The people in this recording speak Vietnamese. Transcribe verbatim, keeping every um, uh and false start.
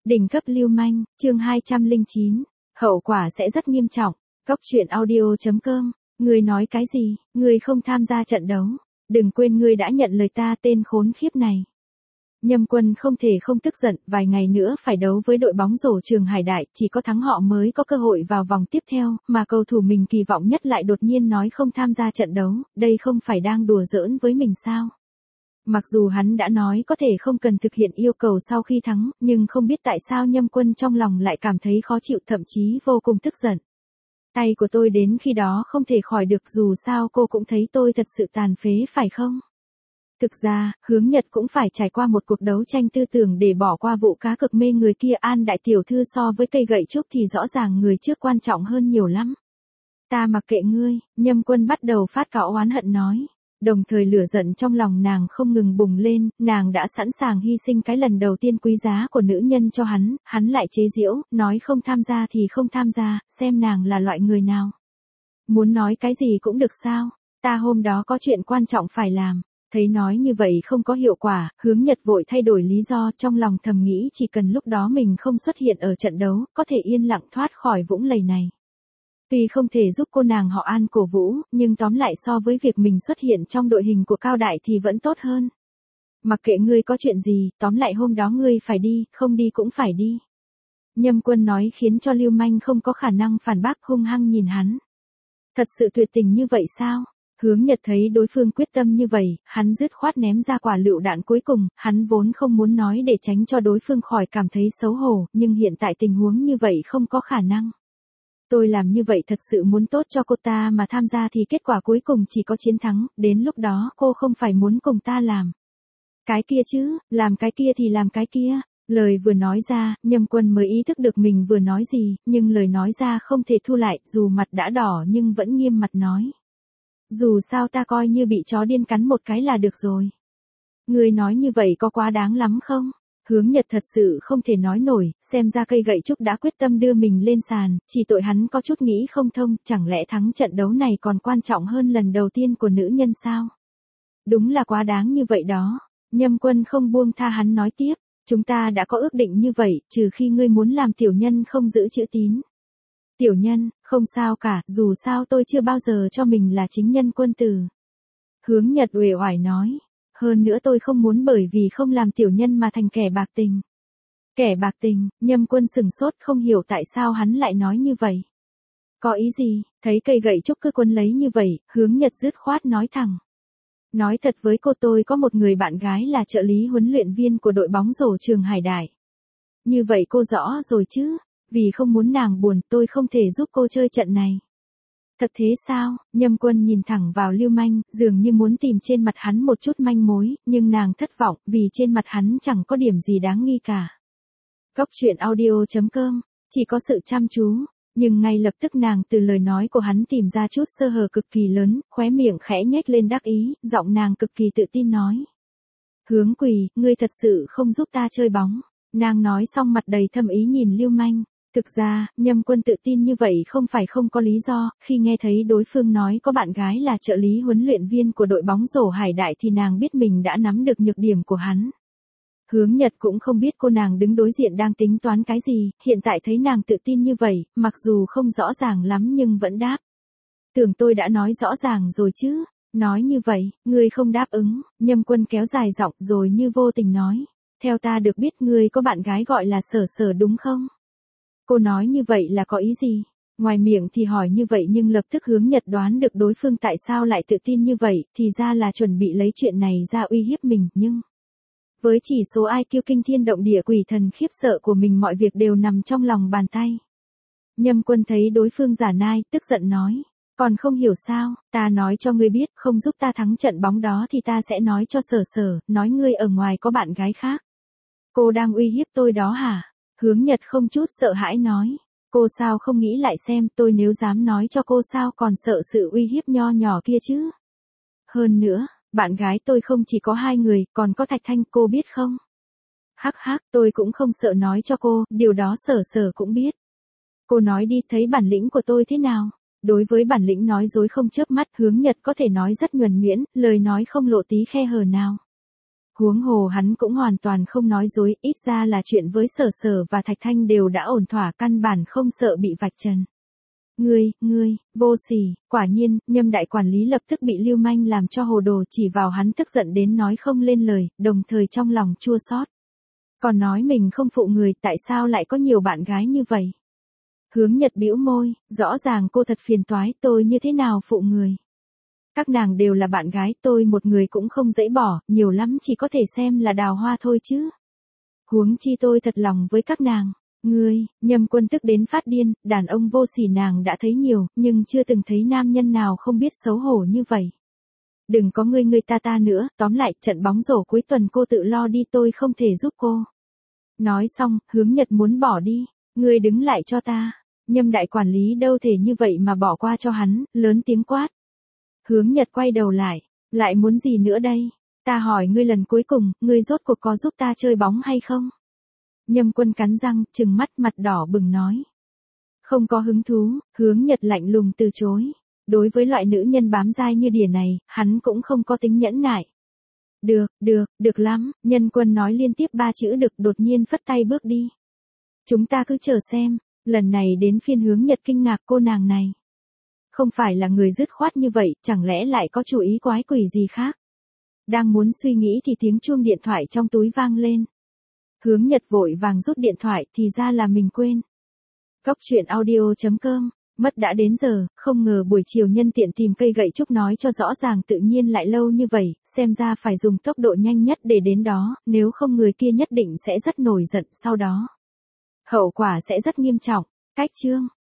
Đỉnh cấp lưu manh, chương hai trăm lẻ chín, hậu quả sẽ rất nghiêm trọng. Cốc truyện audio chấm com, ngươi nói cái gì, ngươi không tham gia trận đấu, đừng quên ngươi đã nhận lời ta tên khốn khiếp này. Nhâm Quân không thể không tức giận, vài ngày nữa phải đấu với đội bóng rổ Trường Hải Đại, chỉ có thắng họ mới có cơ hội vào vòng tiếp theo, mà cầu thủ mình kỳ vọng nhất lại đột nhiên nói không tham gia trận đấu, đây không phải đang đùa giỡn với mình sao? Mặc dù hắn đã nói có thể không cần thực hiện yêu cầu sau khi thắng, nhưng không biết tại sao Nhâm Quân trong lòng lại cảm thấy khó chịu, thậm chí vô cùng tức giận. Tay của tôi đến khi đó không thể khỏi được, dù sao cô cũng thấy tôi thật sự tàn phế phải không? Thực ra, Hướng Nhật cũng phải trải qua một cuộc đấu tranh tư tưởng để bỏ qua vụ cá cược mê người kia. An đại tiểu thư so với cây gậy trúc thì rõ ràng người trước quan trọng hơn nhiều lắm. Ta mặc kệ ngươi, Nhâm Quân bắt đầu phát cáu oán hận nói. Đồng thời lửa giận trong lòng nàng không ngừng bùng lên, nàng đã sẵn sàng hy sinh cái lần đầu tiên quý giá của nữ nhân cho hắn, hắn lại chế giễu, nói không tham gia thì không tham gia, xem nàng là loại người nào. Muốn nói cái gì cũng được sao, ta hôm đó có chuyện quan trọng phải làm. Thấy nói như vậy không có hiệu quả, Hướng Nhật vội thay đổi lý do, trong lòng thầm nghĩ chỉ cần lúc đó mình không xuất hiện ở trận đấu, có thể yên lặng thoát khỏi vũng lầy này. Tuy không thể giúp cô nàng họ An cổ vũ, nhưng tóm lại so với việc mình xuất hiện trong đội hình của Cao Đại thì vẫn tốt hơn. Mặc kệ ngươi có chuyện gì, tóm lại hôm đó ngươi phải đi, không đi cũng phải đi. Nhâm Quân nói khiến cho Lưu Manh không có khả năng phản bác, hung hăng nhìn hắn. Thật sự tuyệt tình như vậy sao? Hướng Nhật thấy đối phương quyết tâm như vậy, hắn dứt khoát ném ra quả lựu đạn cuối cùng, hắn vốn không muốn nói để tránh cho đối phương khỏi cảm thấy xấu hổ, nhưng hiện tại tình huống như vậy không có khả năng. Tôi làm như vậy thật sự muốn tốt cho cô ta, mà tham gia thì kết quả cuối cùng chỉ có chiến thắng, đến lúc đó cô không phải muốn cùng ta làm cái kia chứ, làm cái kia thì làm cái kia. Lời vừa nói ra, Nhâm Quân mới ý thức được mình vừa nói gì, nhưng lời nói ra không thể thu lại, dù mặt đã đỏ nhưng vẫn nghiêm mặt nói. Dù sao ta coi như bị chó điên cắn một cái là được rồi. Ngươi nói như vậy có quá đáng lắm không? Hướng Nhật thật sự không thể nói nổi, xem ra cây gậy trúc đã quyết tâm đưa mình lên sàn, chỉ tội hắn có chút nghĩ không thông, chẳng lẽ thắng trận đấu này còn quan trọng hơn lần đầu tiên của nữ nhân sao? Đúng là quá đáng như vậy đó. Nhâm Quân không buông tha hắn nói tiếp, chúng ta đã có ước định như vậy, trừ khi ngươi muốn làm tiểu nhân không giữ chữ tín. Tiểu nhân, không sao cả, dù sao tôi chưa bao giờ cho mình là chính nhân quân tử. Hướng Nhật uể oải nói, hơn nữa tôi không muốn bởi vì không làm tiểu nhân mà thành kẻ bạc tình. Kẻ bạc tình, Nhâm Quân sừng sốt không hiểu tại sao hắn lại nói như vậy. Có ý gì, thấy cây gậy trúc cứ quấn lấy như vậy, Hướng Nhật dứt khoát nói thẳng. Nói thật với cô, tôi có một người bạn gái là trợ lý huấn luyện viên của đội bóng rổ Trường Hải Đại. Như vậy cô rõ rồi chứ? Vì không muốn nàng buồn, tôi không thể giúp cô chơi trận này. Thật thế sao? Nhâm Quân nhìn thẳng vào Lưu Manh, dường như muốn tìm trên mặt hắn một chút manh mối, nhưng nàng thất vọng, vì trên mặt hắn chẳng có điểm gì đáng nghi cả. Cốc truyện audio chấm com, chỉ có sự chăm chú, nhưng ngay lập tức nàng từ lời nói của hắn tìm ra chút sơ hở cực kỳ lớn, khóe miệng khẽ nhếch lên đắc ý, giọng nàng cực kỳ tự tin nói. Hướng Quỳ, ngươi thật sự không giúp ta chơi bóng. Nàng nói xong mặt đầy thâm ý nhìn Lưu Manh. Thực ra, Nhâm Quân tự tin như vậy không phải không có lý do, khi nghe thấy đối phương nói có bạn gái là trợ lý huấn luyện viên của đội bóng rổ Hải Đại thì nàng biết mình đã nắm được nhược điểm của hắn. Hướng Nhật cũng không biết cô nàng đứng đối diện đang tính toán cái gì, hiện tại thấy nàng tự tin như vậy, mặc dù không rõ ràng lắm nhưng vẫn đáp. Tưởng tôi đã nói rõ ràng rồi chứ, nói như vậy, ngươi không đáp ứng. Nhâm Quân kéo dài giọng rồi như vô tình nói. Theo ta được biết ngươi có bạn gái gọi là Sở Sở đúng không? Cô nói như vậy là có ý gì? Ngoài miệng thì hỏi như vậy nhưng lập tức Hướng Nhật đoán được đối phương tại sao lại tự tin như vậy, thì ra là chuẩn bị lấy chuyện này ra uy hiếp mình, nhưng với chỉ số i kiu kinh thiên động địa quỷ thần khiếp sợ của mình mọi việc đều nằm trong lòng bàn tay. Nhâm Quân thấy đối phương giả nai, tức giận nói. Còn không hiểu sao, ta nói cho ngươi biết, không giúp ta thắng trận bóng đó thì ta sẽ nói cho Sở Sở, nói ngươi ở ngoài có bạn gái khác. Cô đang uy hiếp tôi đó hả? Hướng Nhật không chút sợ hãi nói. Cô sao không nghĩ lại xem, tôi nếu dám nói cho cô sao còn sợ sự uy hiếp nho nhỏ kia chứ? Hơn nữa, bạn gái tôi không chỉ có hai người, còn có Thạch Thanh, cô biết không? Hắc hắc, tôi cũng không sợ nói cho cô, điều đó Sở Sở cũng biết. Cô nói đi, thấy bản lĩnh của tôi thế nào? Đối với bản lĩnh nói dối không chớp mắt, Hướng Nhật có thể nói rất nhuần nhuyễn, lời nói không lộ tí khe hở nào. Huống hồ hắn cũng hoàn toàn không nói dối, ít ra là chuyện với Sở Sở và Thạch Thanh đều đã ổn thỏa, căn bản không sợ bị vạch trần. Ngươi, ngươi, vô sỉ, quả nhiên, Nhâm đại quản lý lập tức bị Lưu Manh làm cho hồ đồ, chỉ vào hắn tức giận đến nói không lên lời, đồng thời trong lòng chua xót. Còn nói mình không phụ người, tại sao lại có nhiều bạn gái như vậy? Hướng Nhật bĩu môi, rõ ràng cô thật phiền toái, tôi như thế nào phụ người? Các nàng đều là bạn gái, tôi một người cũng không dễ bỏ, nhiều lắm chỉ có thể xem là đào hoa thôi chứ. Huống chi tôi thật lòng với các nàng. Ngươi, Nhâm Quân tức đến phát điên, đàn ông vô sỉ nàng đã thấy nhiều, nhưng chưa từng thấy nam nhân nào không biết xấu hổ như vậy. Đừng có ngươi ngươi ta ta nữa, tóm lại, trận bóng rổ cuối tuần cô tự lo đi, tôi không thể giúp cô. Nói xong, Hướng Nhật muốn bỏ đi, ngươi đứng lại cho ta. Nhâm đại quản lý đâu thể như vậy mà bỏ qua cho hắn, lớn tiếng quát. Hướng Nhật quay đầu lại, lại muốn gì nữa đây? Ta hỏi ngươi lần cuối cùng, ngươi rốt cuộc có giúp ta chơi bóng hay không? Nhâm Quân cắn răng, trừng mắt mặt đỏ bừng nói. Không có hứng thú, Hướng Nhật lạnh lùng từ chối. Đối với loại nữ nhân bám dai như đỉa này, hắn cũng không có tính nhẫn nại. Được, được, được lắm, Nhân Quân nói liên tiếp ba chữ được, đột nhiên phất tay bước đi. Chúng ta cứ chờ xem, lần này đến phiên Hướng Nhật kinh ngạc, cô nàng này. Không phải là người dứt khoát như vậy, chẳng lẽ lại có chủ ý quái quỷ gì khác? Đang muốn suy nghĩ thì tiếng chuông điện thoại trong túi vang lên. Hướng Nhật vội vàng rút điện thoại, thì ra là mình quên. Cốc truyện audio chấm com, mất đã đến giờ, không ngờ buổi chiều nhân tiện tìm cây gậy trúc nói cho rõ ràng tự nhiên lại lâu như vậy, xem ra phải dùng tốc độ nhanh nhất để đến đó, nếu không người kia nhất định sẽ rất nổi giận sau đó. Hậu quả sẽ rất nghiêm trọng. Cách chương